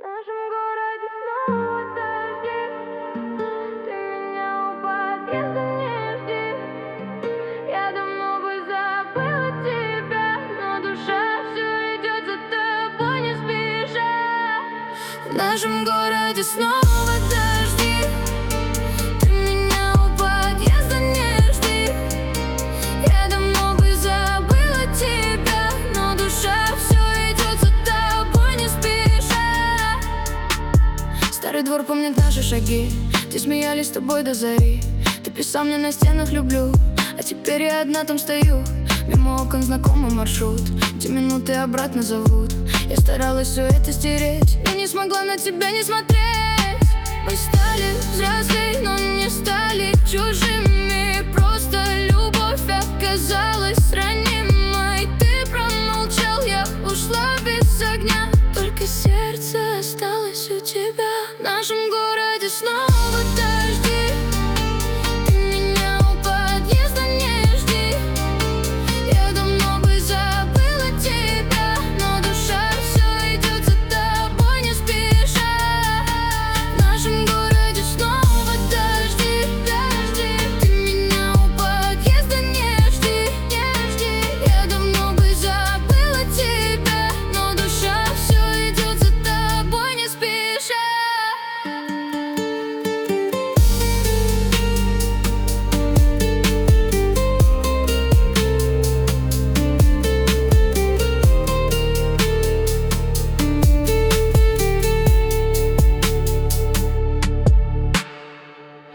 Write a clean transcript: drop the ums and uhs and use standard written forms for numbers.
нашем городе снова дожди. Ты меня у подъезда не жди. Я давно бы забыла тебя, но душа все идет за тобой не спеша. В нашем городе снова дожди. Ты меня у подъезда не жди. Я давно бы забыла тебя, но душа все идет за тобой не спеша. Старый двор помнит наши шаги, где смеялись с тобой до зари. Ты писал мне на стенах «люблю», а теперь я одна там стою. Мимо окон знакомый маршрут, где минуты обратно зовут. Я старалась все это стереть, но не смогла на тебя не смотреть. Мы стали взрослей, но не стали чужими. Просто любовь оказалась ранимой. Ты промолчал, я ушла без огня.